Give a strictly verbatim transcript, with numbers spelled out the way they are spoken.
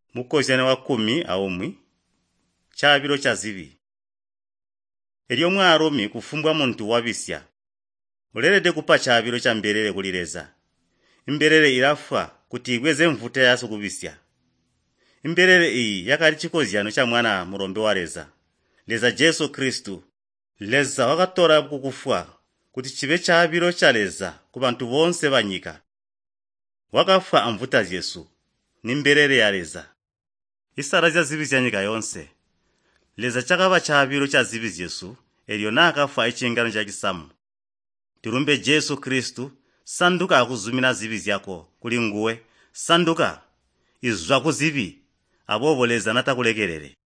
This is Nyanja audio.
mukozana wa kumi aumwi chabiro cha zivi elio mwaromi kufumbwa muntu wabisya ulerede kupa chabiro cha mberere kulireza imberere irafwa kuti igweze mvuta yaso kubisya. Imberere iyi yakali chikozano cha mwana murombe wa leza leza Jesu Kristu leza wakatora kukufwa kuti chive chabiro cha leza ku bantu bonse banyika wakafwa amvuta Yesu ni mberere ya leza isara za zivi za nyika yonse leza chakaba chabiro cha zivi Yesu elio nakafwa ichingano cha kisamu tirumbe Jesu Kristu sanduka akuzumina zivi zyako kuli nguwe sanduka izwa kuzivi aboboleza natakulekerere.